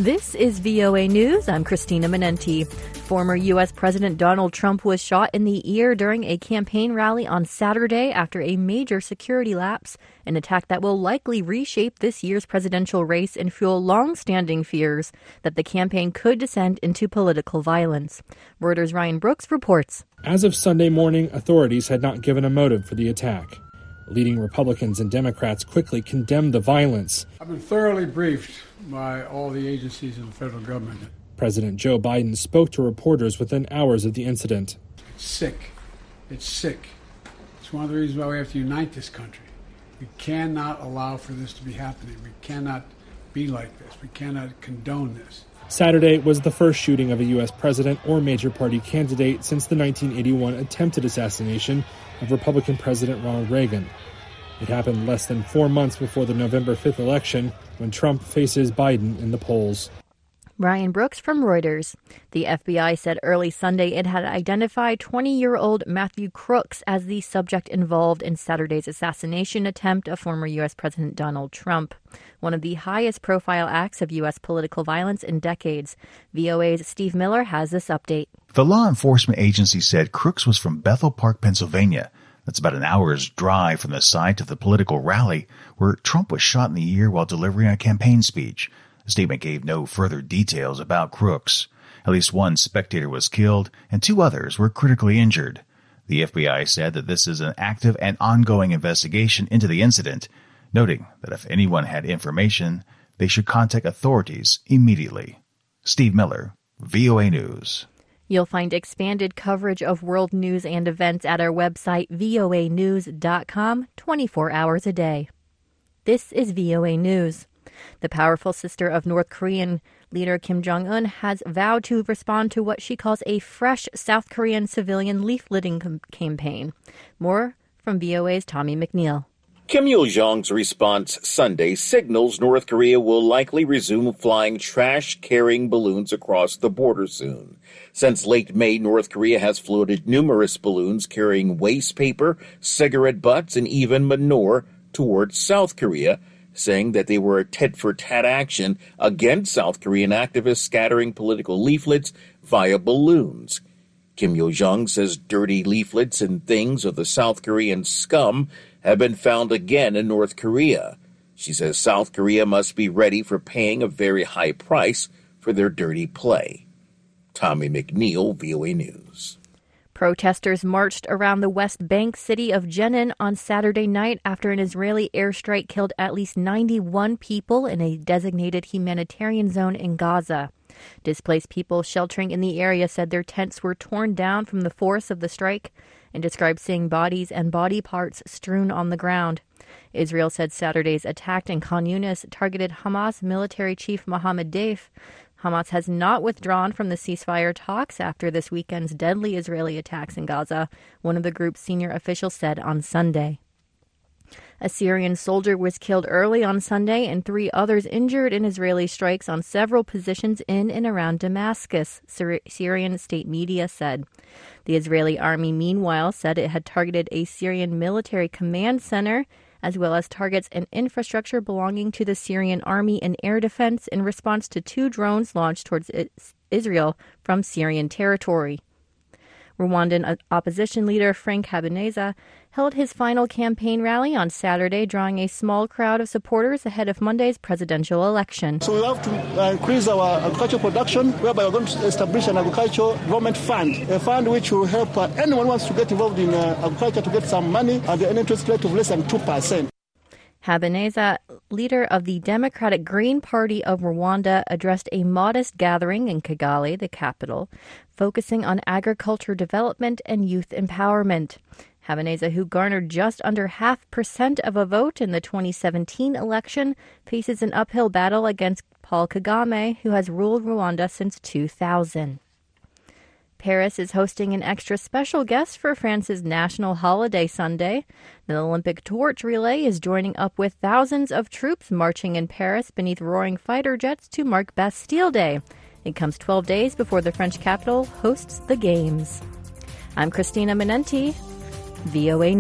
This is VOA News. I'm Christina Minenti. Former U.S. President Donald Trump was shot in the ear during a campaign rally on Saturday after a major security lapse, an attack that will likely reshape this year's presidential race and fuel long-standing fears that the campaign could descend into political violence. Reuters' Ryan Brooks reports. As of Sunday morning, authorities had not given a motive for the attack. Leading Republicans and Democrats quickly condemned the violence. I've been thoroughly briefed by all the agencies in the federal government. President Joe Biden spoke to reporters within hours of the incident. It's sick. It's sick. It's one of the reasons why we have to unite this country. We cannot allow for this to be happening. We cannot be like this. We cannot condone this. Saturday was the first shooting of a U.S. president or major party candidate since the 1981 attempted assassination of Republican President Ronald Reagan. It happened less than 4 months before the November 5th election, when Trump faces Biden in the polls. Ryan Brooks from Reuters. The FBI said early Sunday it had identified 20-year-old Matthew Crooks as the subject involved in Saturday's assassination attempt of former U.S. President Donald Trump, one of the highest-profile acts of U.S. political violence in decades. VOA's Steve Miller has this update. The law enforcement agency said Crooks was from Bethel Park, Pennsylvania. That's about an hour's drive from the site of the political rally where Trump was shot in the ear while delivering a campaign speech. The statement gave no further details about Crooks. At least one spectator was killed and 2 others were critically injured. The FBI said that this is an active and ongoing investigation into the incident, noting that if anyone had information, they should contact authorities immediately. Steve Miller, VOA News. You'll find expanded coverage of world news and events at our website, voanews.com, 24 hours a day. This is VOA News. The powerful sister of North Korean leader Kim Jong-un has vowed to respond to what she calls a fresh South Korean civilian leafleting campaign. More from VOA's Tommy McNeil. Kim Yo-jong's response Sunday signals North Korea will likely resume flying trash-carrying balloons across the border soon. Since late May, North Korea has floated numerous balloons carrying waste paper, cigarette butts, and even manure towards South Korea, saying that they were a tit-for-tat action against South Korean activists scattering political leaflets via balloons. Kim Yo-jong says dirty leaflets and things of the South Korean scum have been found again in North Korea. She says South Korea must be ready for paying a very high price for their dirty play. Tommy McNeil, VOA News. Protesters marched around the West Bank city of Jenin on Saturday night after an Israeli airstrike killed at least 91 people in a designated humanitarian zone in Gaza. Displaced people sheltering in the area said their tents were torn down from the force of the strike and described seeing bodies and body parts strewn on the ground. Israel said Saturday's attack in Khan Yunis targeted Hamas military chief Mohammed Deif. Hamas has not withdrawn from the ceasefire talks after this weekend's deadly Israeli attacks in Gaza, one of the group's senior officials said on Sunday. A Syrian soldier was killed early on Sunday and 3 others injured in Israeli strikes on several positions in and around Damascus, Syrian state media said. The Israeli army, meanwhile, said it had targeted a Syrian military command center as well as targets and infrastructure belonging to the Syrian army and air defense in response to 2 drones launched towards Israel from Syrian territory. Rwandan opposition leader Frank Habineza held his final campaign rally on Saturday, drawing a small crowd of supporters ahead of Monday's presidential election. So we have to increase our agricultural production, whereby we're going to establish an agricultural development fund, a fund which will help anyone who wants to get involved in agriculture to get some money at an interest rate of less than 2%. Habineza, leader of the Democratic Green Party of Rwanda, addressed a modest gathering in Kigali, the capital, focusing on agriculture development and youth empowerment. Habineza, who garnered just under 0.5% of a vote in the 2017 election, faces an uphill battle against Paul Kagame, who has ruled Rwanda since 2000. Paris is hosting an extra special guest for France's national holiday Sunday. The Olympic torch relay is joining up with thousands of troops marching in Paris beneath roaring fighter jets to mark Bastille Day. It comes 12 days before the French capital hosts the Games. I'm Christina Minenti, VOA News.